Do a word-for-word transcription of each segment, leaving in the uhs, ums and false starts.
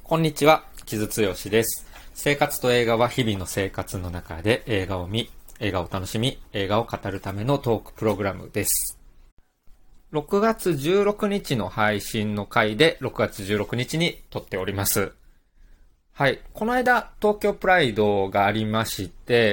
こんにちは、木津剛です。生活と映画は日々の生活の中で映画を見、映画を楽しみ、映画を語るためのトークプログラムです。ろくがつじゅうろくにちの配信の回でろくがつじゅうろくにちに撮っております。はい。この間、東京プライドがありまして、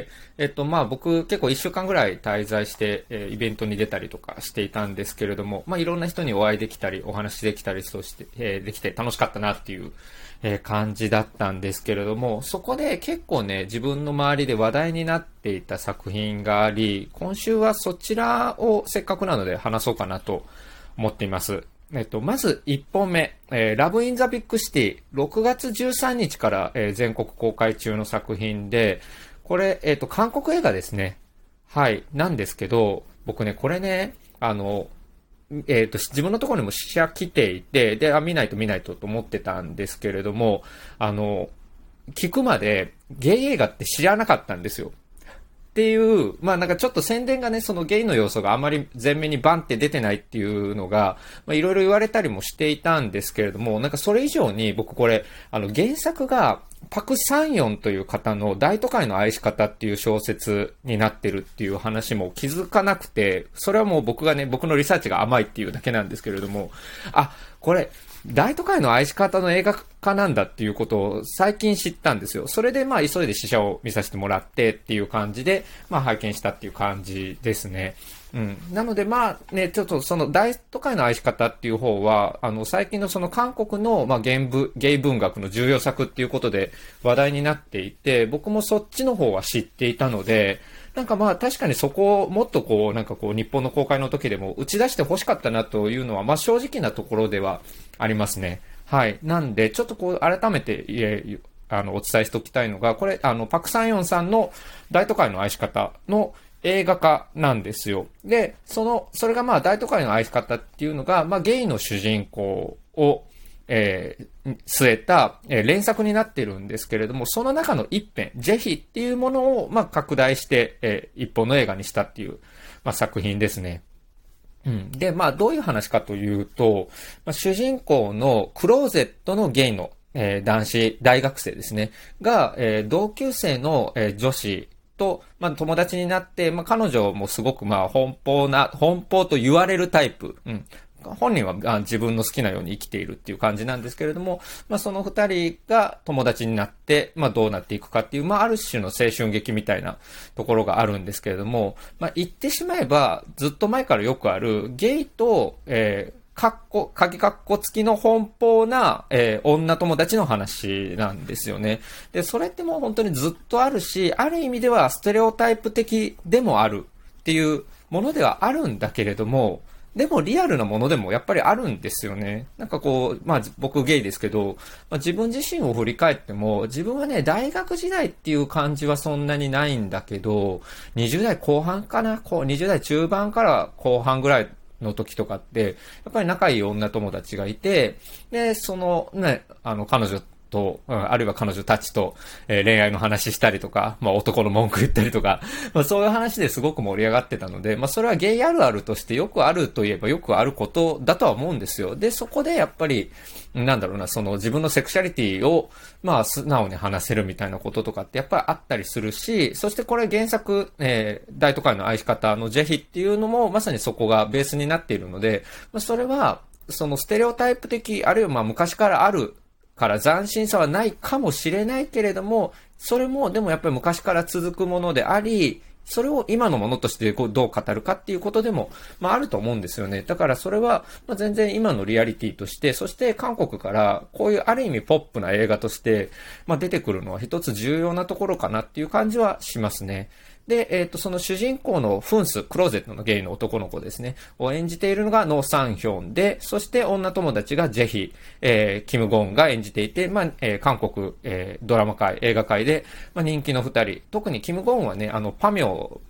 えっと、まあ僕結構いっしゅうかんぐらい滞在して、えー、イベントに出たりとかしていたんですけれども、まあいろんな人にお会いできたり、お話できたりとして、えー、できて楽しかったなっていう、えー、感じだったんですけれども、そこで結構ね、自分の周りで話題になっていた作品があり、今週はそちらをせっかくなので話そうかなと思っています。えっと、まずいっぽんめ、えー、ラブインザビッグシティ、ろくがつじゅうさんにちから、えー、全国公開中の作品で、これ、えっと、韓国映画ですね。はい、なんですけど、僕ね、これね、あの、えっと、自分のところにも試写来ていて、で、あ、見ないと見ないとと思ってたんですけれども、あの、聞くまでゲイ映画って知らなかったんですよ。っていう、まあなんかちょっと宣伝がね、そのゲイの要素があまり前面にバンって出てないっていうのが、まあいろいろ言われたりもしていたんですけれども、なんかそれ以上に僕これ、あの原作がパク・サンヨンという方の大都会の愛し方っていう小説になってるっていう話も気づかなくて、それはもう僕がね、僕のリサーチが甘いっていうだけなんですけれども、あ、これ、大都会の愛し方の映画化なんだっていうことを最近知ったんですよ。それでまあ急いで試写を見させてもらってっていう感じで、まあ拝見したっていう感じですね。うん。なのでまあね、ちょっとその大都会の愛し方っていう方は、あの最近のその韓国のまあゲイゲイ文学の重要作っていうことで話題になっていて、僕もそっちの方は知っていたので、なんかまあ確かにそこをもっとこうなんかこう日本の公開の時でも打ち出して欲しかったなというのはまあ正直なところではありますね。はい。なんでちょっとこう改めてえあのお伝えしておきたいのが、これあのパクサンヨンさんの大都会の愛し方の映画化なんですよ。で、その、それがまあ大都会の愛し方っていうのが、まあゲイの主人公をえー、据えた、えー、連作になっているんですけれども、その中の一編、ジェヒっていうものを、まあ、拡大して、えー、一本の映画にしたっていう、まあ、作品ですね。うん。で、まあ、どういう話かというと、まあ、主人公のクローゼットのゲイの、えー、男子、大学生ですね、が、えー、同級生の、えー、女子、と、まあ、友達になって、まあ、彼女もすごく、まあ、奔放な、奔放と言われるタイプ。うん。本人は自分の好きなように生きているっていう感じなんですけれども、まあその二人が友達になって、まあどうなっていくかっていう、まあある種の青春劇みたいなところがあるんですけれども、まあ言ってしまえばずっと前からよくあるゲイと、えー、かっこ、鍵かっこ付きの奔放な、えー、女友達の話なんですよね。で、それってもう本当にずっとあるし、ある意味ではステレオタイプ的でもあるっていうものではあるんだけれども、でもリアルなものでもやっぱりあるんですよね。なんかこう、まあ僕ゲイですけど、まあ、自分自身を振り返っても、自分はね、大学時代っていう感じはそんなにないんだけど、にじゅう代後半かな、こうにじゅう代中盤から後半ぐらいの時とかって、やっぱり仲いい女友達がいて、で、そのね、あの彼女と、うん、あるいは彼女たちと、えー、恋愛の話したりとか、まあ男の文句言ったりとか、まあそういう話ですごく盛り上がってたので、まあそれはゲイあるあるとしてよくあるといえばよくあることだとは思うんですよ。で、そこでやっぱり、なんだろうな、その自分のセクシャリティを、まあ素直に話せるみたいなこととかってやっぱりあったりするし、そしてこれ原作、えー、大都会の愛し方のジェヒっていうのもまさにそこがベースになっているので、まあそれは、そのステレオタイプ的、あるいはまあ昔からある、から斬新さはないかもしれないけれども、それもでもやっぱり昔から続くものであり、それを今のものとしてどう語るかっていうことでも、まああると思うんですよね。だからそれは、まあ、全然今のリアリティとして、そして韓国からこういうある意味ポップな映画として、まあ出てくるのは一つ重要なところかなっていう感じはしますね。で、えっと、その主人公のフンス、クローゼットのゲイの男の子ですね、を演じているのがノ・サンヒョンで、そして女友達がジェヒ、えー、キム・ゴンが演じていて、まあ、えー、韓国、えー、ドラマ界、映画界で、まあ、人気の二人。特にキム・ゴンはね、あの、パミョ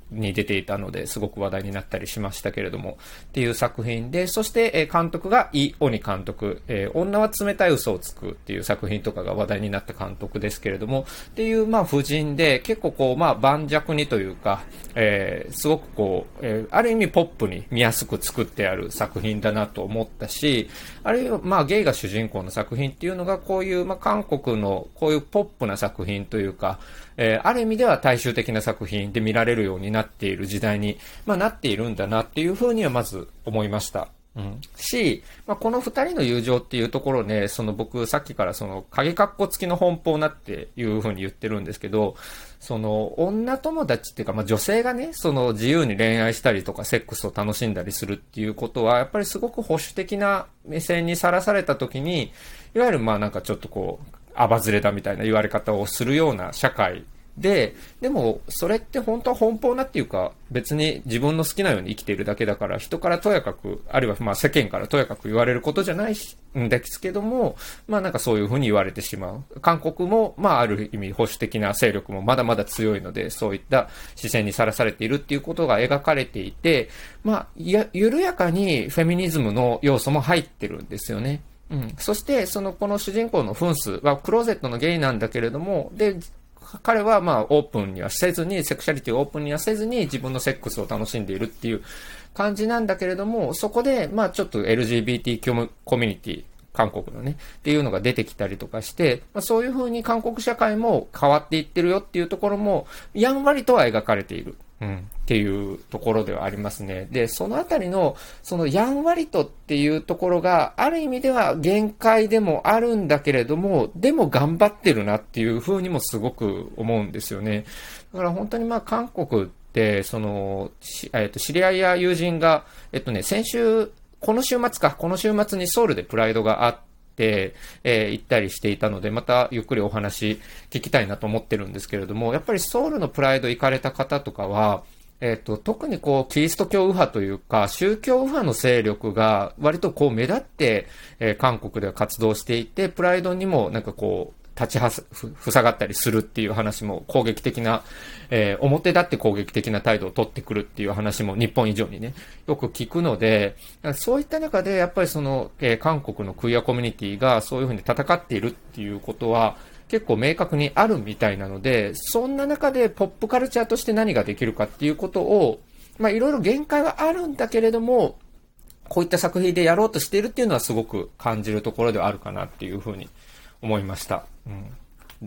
に出ていたので、すごく話題になったりしましたけれども、っていう作品で、そして、えー、監督がイ・オニ監督、えー、女は冷たい嘘をつくっていう作品とかが話題になった監督ですけれども、っていう、まあ、夫人で、結構こう、まあ、盤石にというか、えー、すごくこう、えー、ある意味ポップに見やすく作ってある作品だなと思ったし、あるいは、まあ、ゲイが主人公の作品っていうのが、こういう、まあ、韓国のこういうポップな作品というか、えー、ある意味では大衆的な作品で見られるようになっている時代に、まあ、なっているんだなっていうふうにはまず思いました。うん。し、まあ、この二人の友情っていうところね、その僕さっきからその鍵括弧付きの奔放なっていうふうに言ってるんですけど、その女友達っていうか、まあ、女性がね、その自由に恋愛したりとかセックスを楽しんだりするっていうことは、やっぱりすごく保守的な目線にさらされた時に、いわゆるまあなんかちょっとこう、アバズレだみたいな言われ方をするような社会で、でもそれって本当は奔放なっていうか、別に自分の好きなように生きているだけだから、人からとやかく、あるいはまあ世間からとやかく言われることじゃないんですけども、まあなんかそういうふうに言われてしまう。韓国もまあある意味保守的な勢力もまだまだ強いので、そういった視線にさらされているっていうことが描かれていて、まあや緩やかにフェミニズムの要素も入ってるんですよね。うん。そして、その、この主人公のフンスはクローゼットのゲイなんだけれども、で、彼はまあオープンにはせずに、セクシャリティをオープンにはせずに自分のセックスを楽しんでいるっていう感じなんだけれども、そこでまあちょっと エルジービーティー コミュニティ、韓国のね、っていうのが出てきたりとかして、まあ、そういう風に韓国社会も変わっていってるよっていうところも、やんわりとは描かれている。うん、っていうところではありますね。で、そのあたりの、そのやんわりとっていうところが、ある意味では限界でもあるんだけれども、でも頑張ってるなっていうふうにもすごく思うんですよね。だから本当にまあ韓国って、その、えっと、知り合いや友人が、えっとね、先週、この週末か、この週末にソウルでプライドがあって、で、えー、行ったりしていたので、またゆっくりお話聞きたいなと思ってるんですけれども、やっぱりソウルのプライド行かれた方とかは、えっと、特にこう、キリスト教右派というか、宗教右派の勢力が割とこう目立って、えー、韓国では活動していて、プライドにもなんかこう、立ちはす、ふ、ふさがったりするっていう話も攻撃的な、えー、表立って攻撃的な態度を取ってくるっていう話も日本以上にね、よく聞くので、そういった中でやっぱりその、えー、韓国のクイアコミュニティがそういうふうに戦っているっていうことは結構明確にあるみたいなので、そんな中でポップカルチャーとして何ができるかっていうことを、まあいろいろ限界はあるんだけれども、こういった作品でやろうとしているっていうのはすごく感じるところではあるかなっていうふうに思いました。うん。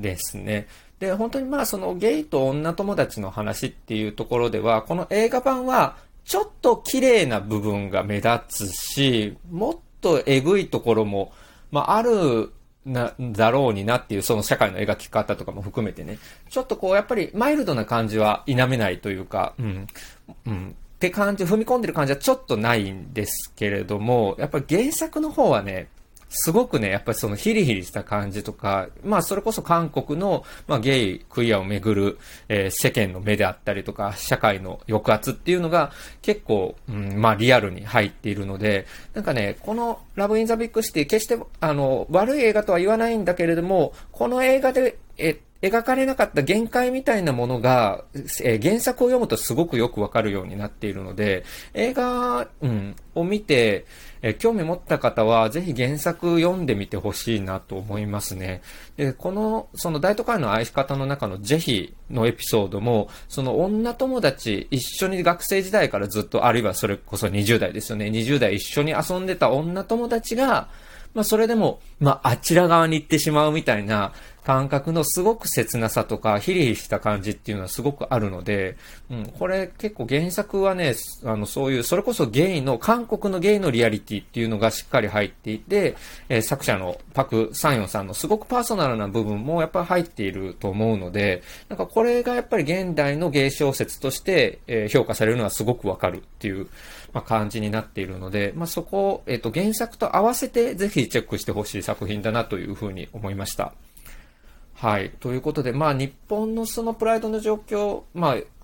ですね。で、本当にまあそのゲイと女友達の話っていうところでは、この映画版はちょっと綺麗な部分が目立つし、もっとエグいところも、まああるな、だろうになっていうその社会の描き方とかも含めてね、ちょっとこうやっぱりマイルドな感じは否めないというか、うん。うん。って感じ、踏み込んでる感じはちょっとないんですけれども、やっぱり原作の方はね、すごくね、やっぱりそのヒリヒリした感じとか、まあそれこそ韓国の、まあゲイ、クイアをめぐる、えー、世間の目であったりとか、社会の抑圧っていうのが結構、うん、まあリアルに入っているので、なんかね、このラブインザビッグシティ、決してあの、悪い映画とは言わないんだけれども、この映画で、え、描かれなかった限界みたいなものが、えー、原作を読むとすごくよくわかるようになっているので、映画、うん、を見て、えー、興味持った方はぜひ原作読んでみてほしいなと思いますね。で、この、その大都会の愛し方の中の是非のエピソードも、その女友達、一緒に学生時代からずっと、あるいはそれこそにじゅう代ですよね。にじゅう代一緒に遊んでた女友達が、まあそれでも、まああちら側に行ってしまうみたいな感覚のすごく切なさとかヒリヒリした感じっていうのはすごくあるので、うん、これ結構原作はね、あのそういう、それこそゲイの、韓国のゲイのリアリティっていうのがしっかり入っていて、えー、作者のパク・サンヨンさんのすごくパーソナルな部分もやっぱり入っていると思うので、なんかこれがやっぱり現代のゲイ小説として、えー、評価されるのはすごくわかるっていう、まあ、感じになっているので、まあ、そこを、えっと、原作と合わせてぜひチェックしてほしい作品だなというふうに思いました。はい。ということで、まあ、日本のそのプライドの状況、まあ、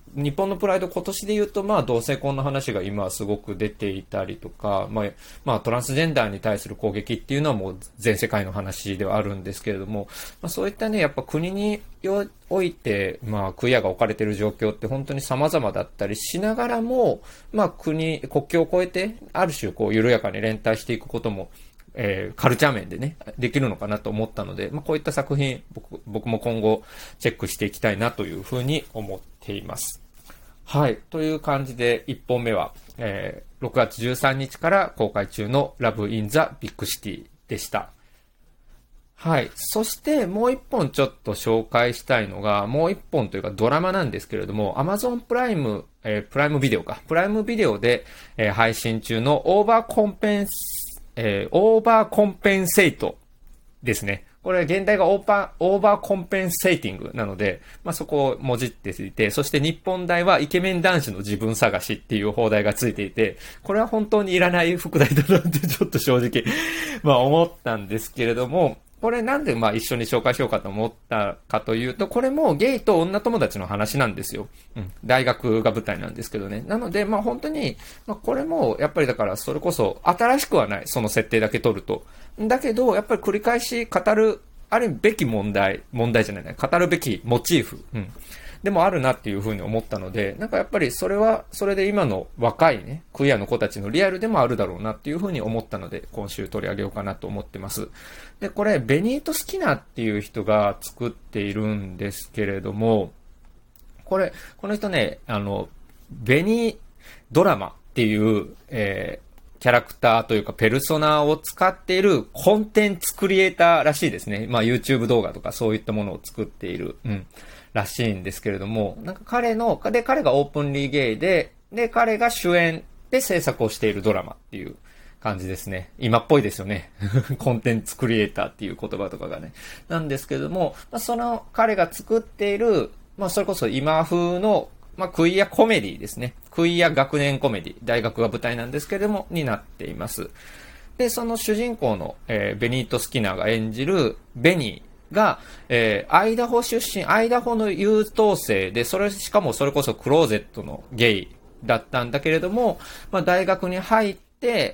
日本のプライド今年で言うと、まあ同性婚の話が今はすごく出ていたりとか、まあ、まあトランスジェンダーに対する攻撃っていうのはもう全世界の話ではあるんですけれども、まあそういったね、やっぱ国において、まあクイアが置かれている状況って本当に様々だったりしながらも、まあ国、国境を越えて、ある種こう緩やかに連帯していくことも、えー、カルチャー面でね、できるのかなと思ったので、まあこういった作品、僕、僕も今後チェックしていきたいなというふうに思っています。はい。という感じで、いっぽんめは、えー、ろくがつじゅうさんにちから公開中の Love in the Big City でした。はい。そして、もういっぽんちょっと紹介したいのが、もういっぽんというかドラマなんですけれども、Amazon プライム、えー、プライムビデオか。プライムビデオで、えー、配信中のオーバーコンペンス、えー、オーバーコンペンセイトですね。これ、現代がオーバー、オーバーコンペンセイティングなので、まあ、そこをもじっていて、そして日本題はイケメン男子の自分探しっていう放題がついていて、これは本当にいらない副題だなってちょっと正直、まあ思ったんですけれども、これなんでまあ一緒に紹介しようかと思ったかというと、これもゲイと女友達の話なんですよ。うん。大学が舞台なんですけどね。なのでまあ本当に、まあこれもやっぱりだからそれこそ新しくはない。その設定だけ取ると。だけど、やっぱり繰り返し語る、あるべき問題、問題じゃないね。語るべきモチーフ。うん。でもあるなっていうふうに思ったので、なんかやっぱりそれは、それで今の若いね、クイアの子たちのリアルでもあるだろうなっていうふうに思ったので、今週取り上げようかなと思ってます。で、これ、ベニート・スキナーっていう人が作っているんですけれども、これ、この人ね、あの、ベニードラマっていう、えー、キャラクターというかペルソナを使っているコンテンツクリエイターらしいですね。まあ YouTube 動画とかそういったものを作っている。うん。らしいんですけれども、なんか彼の、で、彼がオープンリーゲイで、で、彼が主演で制作をしているドラマっていう感じですね。今っぽいですよね。コンテンツクリエイターっていう言葉とかがね。なんですけども、まあ、その彼が作っている、まあそれこそ今風の、まあクイアコメディですね。クイア学年コメディ。大学が舞台なんですけれども、になっています。で、その主人公の、えー、ベニート・スキナーが演じるベニー、が、えー、アイダホ出身、アイダホの優等生で、それ、しかもそれこそクローゼットのゲイだったんだけれども、まあ大学に入って、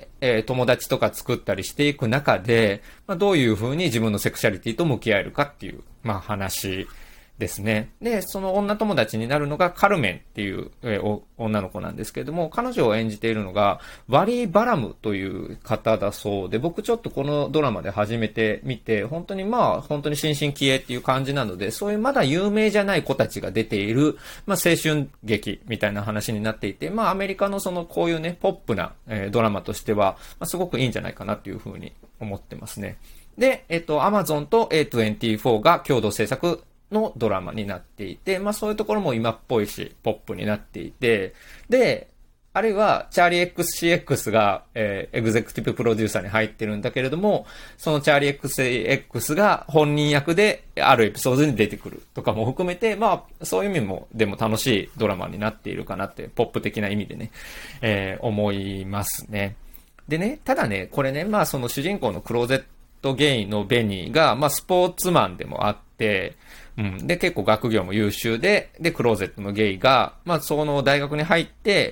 えー、友達とか作ったりしていく中で、まあどういう風に自分のセクシャリティと向き合えるかっていう、まあ話ですね。で、その女友達になるのがカルメンっていう、えー、女の子なんですけれども、彼女を演じているのがワリー・バラムという方だそうで、僕ちょっとこのドラマで初めて見て、本当にまあ本当に新進気鋭っていう感じなので、そういうまだ有名じゃない子たちが出ている、まあ青春劇みたいな話になっていて、まあアメリカのそのこういうね、ポップな、えー、ドラマとしては、まあ、すごくいいんじゃないかなっていうふうに思ってますね。で、えっと、Amazon と エーにじゅうよん が共同制作のドラマになっていて、まあそういうところも今っぽいし、ポップになっていて、で、あるいは、チャーリー エックスシーエックス が、えー、エグゼクティブプロデューサーに入ってるんだけれども、そのチャーリー エックスシーエックス が本人役で、あるエピソードに出てくるとかも含めて、まあ、そういう意味も、でも楽しいドラマになっているかなって、ポップ的な意味でね、えー、思いますね。でね、ただね、これね、まあその主人公のクローゼットゲイのベニーが、まあスポーツマンでもあって、うん。で、結構学業も優秀で、で、クローゼットのゲイが、まあ、その大学に入って、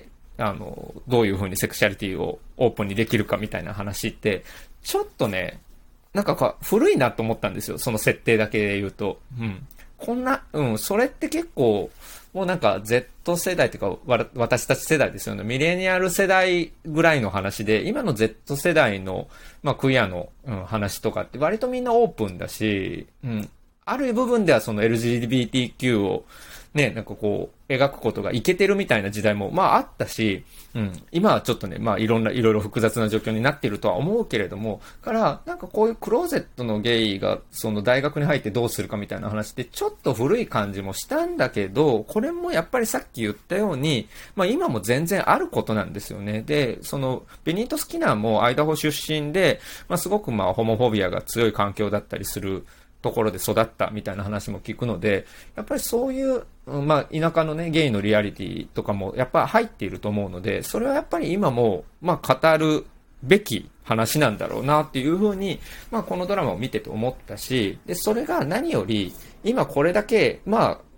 あの、どういう風にセクシャリティをオープンにできるかみたいな話って、ちょっとね、なんかか古いなと思ったんですよ。その設定だけで言うと。うん。こんな、うん、それって結構、もうなんか Z 世代っていうか、わ、私たち世代ですよね。ミレニアル世代ぐらいの話で、今の Z 世代の、まあ、クイアの、うん、話とかって割とみんなオープンだし、うん。ある部分ではその エルジービーティーキュー をね、なんかこう、描くことがいけてるみたいな時代も、まああったし、うん、今はちょっとね、まあいろんな、いろいろ複雑な状況になっているとは思うけれども、から、なんかこういうクローゼットのゲイが、その大学に入ってどうするかみたいな話ってちょっと古い感じもしたんだけど、これもやっぱりさっき言ったように、まあ今も全然あることなんですよね。で、その、ベニート・スキナーもアイダホ出身で、まあすごくまあホモフォビアが強い環境だったりする、ところで育ったみたいな話も聞くので、やっぱりそういう、まあ、田舎のね、ゲイのリアリティとかもやっぱ入っていると思うので、それはやっぱり今も、まあ、語るべき話なんだろうなっていうふうに、まあ、このドラマを見てて思ったし、で、それが何より、今これだけ、まあ、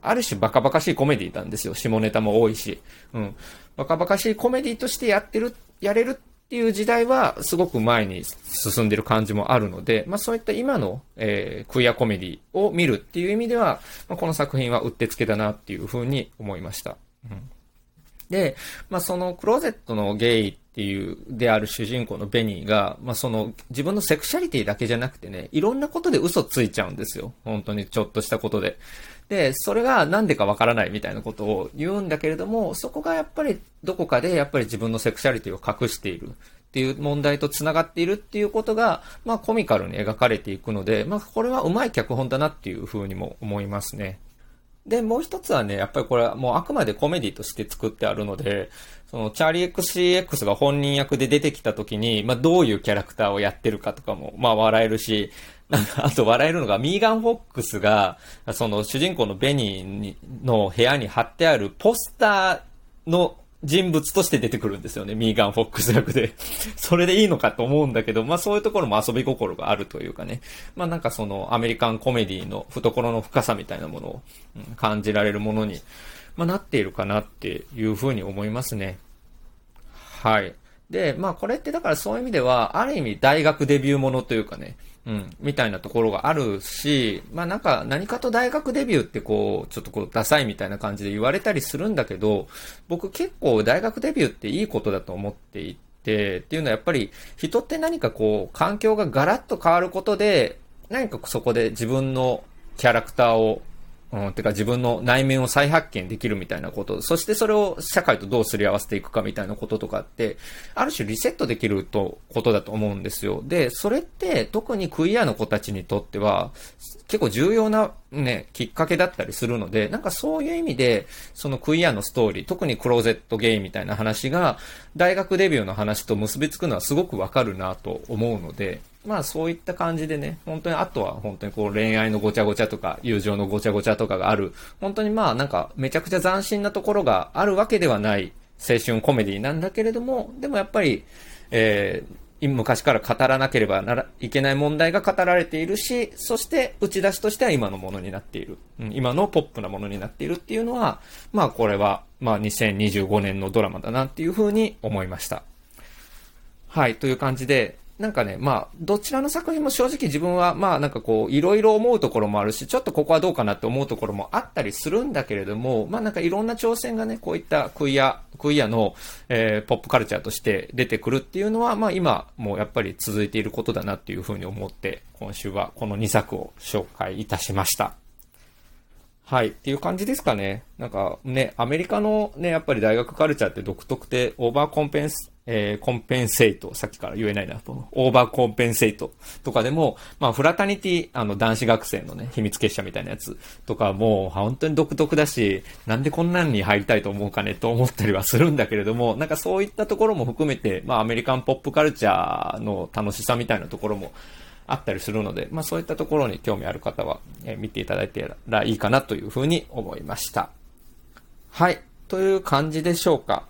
ある種バカバカしいコメディなんですよ。下ネタも多いし。うん。バカバカしいコメディとしてやってる、やれるっていう時代はすごく前に進んでる感じもあるので、まあそういった今の、えー、クイアコメディを見るっていう意味では、まあ、この作品はうってつけだなっていうふうに思いました。うん、で、まあそのクローゼットのゲイっていうである主人公のベニーが、まあその自分のセクシャリティだけじゃなくてね、いろんなことで嘘ついちゃうんですよ。本当にちょっとしたことで。で、それがなんでかわからないみたいなことを言うんだけれども、そこがやっぱりどこかでやっぱり自分のセクシャリティを隠しているっていう問題と繋がっているっていうことが、まあコミカルに描かれていくので、まあこれはうまい脚本だなっていうふうにも思いますね。で、もう一つはね、やっぱりこれはもうあくまでコメディとして作ってあるので、そのチャーリー エックスシーエックス が本人役で出てきた時に、まあどういうキャラクターをやってるかとかも、まあ笑えるし、なんかあと笑えるのがミーガン・フォックスが、その主人公のベニーの部屋に貼ってあるポスターの人物として出てくるんですよね。ミーガン・フォックス役で。それでいいのかと思うんだけど、まあそういうところも遊び心があるというかね。まあなんかそのアメリカンコメディの懐の深さみたいなものを、うん、感じられるものに、まあ、なっているかなっていうふうに思いますね。はい。で、まあこれってだからそういう意味では、ある意味大学デビューものというかね、うん、みたいなところがあるし、まあなんか何かと大学デビューってこう、ちょっとこうダサいみたいな感じで言われたりするんだけど、僕結構大学デビューっていいことだと思っていて、っていうのはやっぱり人って何かこう、環境がガラッと変わることで、何かそこで自分のキャラクターをうん、てか自分の内面を再発見できるみたいなこと、そしてそれを社会とどうすり合わせていくかみたいなこととかって、ある種リセットできると、ことだと思うんですよ。で、それって特にクイアの子たちにとっては、結構重要なね、きっかけだったりするので、なんかそういう意味で、そのクイアのストーリー、特にクローゼットゲイみたいな話が、大学デビューの話と結びつくのはすごくわかるなと思うので、まあそういった感じでね、本当にあとは本当にこう恋愛のごちゃごちゃとか友情のごちゃごちゃとかがある、本当にまあなんかめちゃくちゃ斬新なところがあるわけではない青春コメディなんだけれども、でもやっぱり、えー、昔から語らなければならいけない問題が語られているし、そして打ち出しとしては今のものになっている、うん、今のポップなものになっているっていうのは、まあこれはまあにせんにじゅうごねんのドラマだなっていうふうに思いました。はい、という感じで、なんかね、まあ、どちらの作品も正直自分は、まあなんかこう、いろいろ思うところもあるし、ちょっとここはどうかなって思うところもあったりするんだけれども、まあなんかいろんな挑戦がね、こういったクイア、クイアの、えー、ポップカルチャーとして出てくるっていうのは、まあ今もやっぱり続いていることだなっていうふうに思って、今週はこのにさくを紹介いたしました。はい。っていう感じですかね。なんかね、アメリカのね、やっぱり大学カルチャーって独特で、オーバーコンペンス、えー、コンペンセイト、さっきから言えないなと、オーバーコンペンセイトとかでも、まあ、フラタニティ、あの、男子学生のね、秘密結社みたいなやつとかも、本当に独特だし、なんでこんなんに入りたいと思うかねと思ったりはするんだけれども、なんかそういったところも含めて、まあ、アメリカンポップカルチャーの楽しさみたいなところも、あったりするので、まあそういったところに興味ある方は、えー、見ていただいてらいいかなというふうに思いました。はい。という感じでしょうか。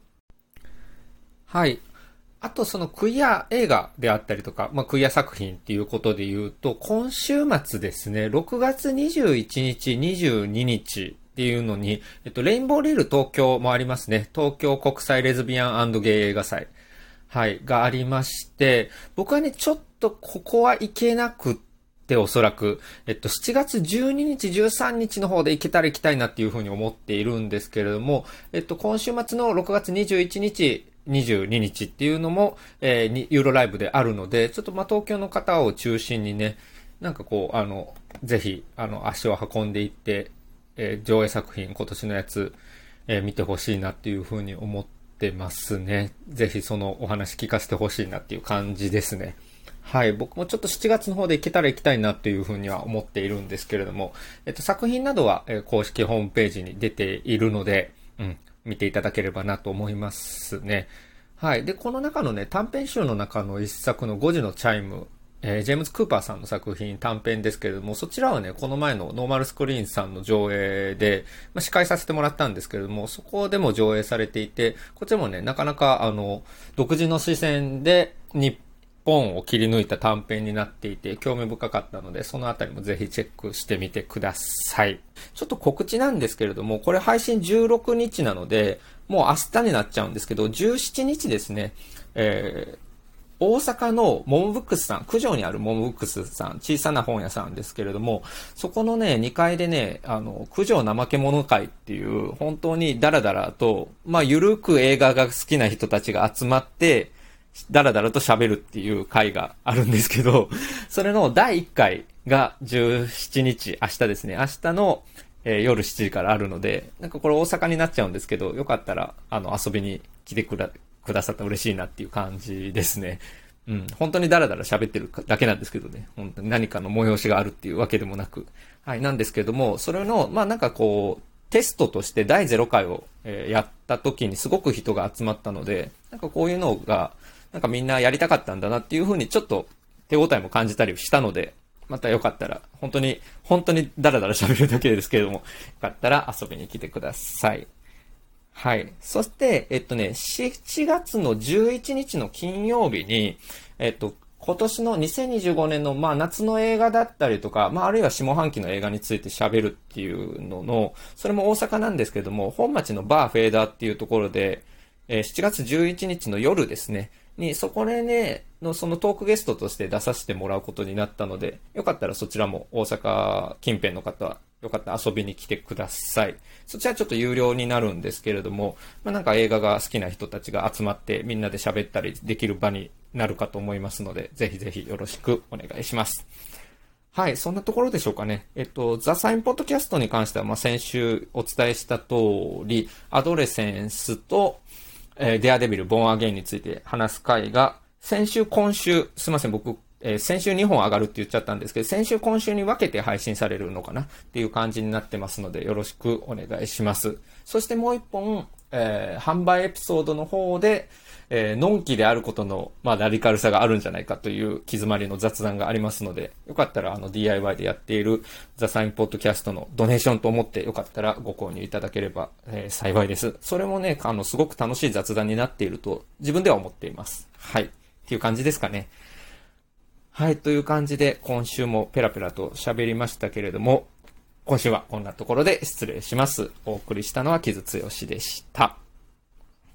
はい。あとそのクイア映画であったりとか、まあクイア作品っていうことで言うと、今週末ですね、ろくがつにじゅういちにち、にじゅうににちっていうのに、えっと、レインボーリール東京もありますね。東京国際レズビアン&ゲイ映画祭。はい、がありまして、僕はね、ちょっとここは行けなくって、おそらく、えっと、しちがつじゅうににち、じゅうさんにちの方で行けたら行きたいなっていうふうに思っているんですけれども、えっと、今週末のろくがつにじゅういちにち、にじゅうににちっていうのも、えー、ユーロライブであるので、ちょっとま、東京の方を中心にね、なんかこう、あの、ぜひ、あの、足を運んでいって、えー、上映作品、今年のやつ、えー、見てほしいなっていうふうに思っててますね。ぜひそのお話聞かせてほしいなっていう感じですね。はい。僕もちょっとしちがつの方で行けたら行きたいなっていうふうには思っているんですけれども、えっと、作品などは、えー、公式ホームページに出ているので、うん、見ていただければなと思いますね。はい。で、この中のね、短編集の中の一作のごじのチャイム、えー、ジェームズ・クーパーさんの作品短編ですけれども、そちらはね、この前のノーマルスクリーンさんの上映で、まあ、司会させてもらったんですけれども、そこでも上映されていて、こちらもね、なかなかあの、独自の視線でに、 本を切り抜いた短編になっていて興味深かったので、そのあたりもぜひチェックしてみてください。ちょっと告知なんですけれども、これ配信じゅうろくにちなので、もう明日になっちゃうんですけど、じゅうしちにちですね、えー大阪のモモブックスさん、九条にあるモモブックスさん、小さな本屋さんですけれども、そこのね、にかいでね、あの、九条怠け者会っていう、本当にダラダラと、まあ、ゆるく映画が好きな人たちが集まって、ダラダラと喋るっていう会があるんですけど、それのだいいっかいがじゅうしちにち、明日ですね、明日の、えー、夜しちじからあるので、なんかこれ大阪になっちゃうんですけど、よかったら、あの、遊びに来てくだ、くださったら嬉しいなっていう感じですね。うん。本当にダラダラ喋ってるだけなんですけどね。本当に何かの催しがあるっていうわけでもなく。はい。なんですけども、それの、まあなんかこう、テストとしてだいゼロかいを、えー、やった時にすごく人が集まったので、なんかこういうのが、なんかみんなやりたかったんだなっていう風にちょっと手応えも感じたりしたので、またよかったら、本当に、本当にダラダラ喋るだけですけれども、よかったら遊びに来てください。はい。そして、えっとね、しちがつのじゅういちにちの金曜日に、えっと、今年のにせんにじゅうごねんの、まあ、夏の映画だったりとか、まあ、あるいは下半期の映画について喋るっていうのの、それも大阪なんですけども、本町のバーフェーダーっていうところで、えー、しちがつじゅういちにちの夜ですね、に、そこでね、のそのトークゲストとして出させてもらうことになったので、よかったらそちらも大阪近辺の方は、よかったら遊びに来てください。そちらちょっと有料になるんですけれども、まあ、なんか映画が好きな人たちが集まってみんなで喋ったりできる場になるかと思いますので、ぜひぜひよろしくお願いします。はい、そんなところでしょうかね。えっと、ザ・サインポッドキャストに関しては、まあ、先週お伝えした通り、アドレセンスと、えー、デアデビル、ボーンアゲインについて話す回が、先週、今週、すいません、僕、えー、先週にほん上がるって言っちゃったんですけど、先週、今週に分けて配信されるのかなっていう感じになってますので、よろしくお願いします。そしてもう一本、えー、販売エピソードの方で、えー、のんきであることの、まあ、ラディカルさがあるんじゃないかという気詰まりの雑談がありますので、よかったら、あの、ディーアイワイ でやっているザ・サインポッドキャストのドネーションと思ってよかったらご購入いただければ、えー、幸いです。それもね、あの、すごく楽しい雑談になっていると、自分では思っています。はい。っていう感じですかね。はい、という感じで今週もペラペラと喋りましたけれども、今週はこんなところで失礼します。お送りしたのは木津剛でした。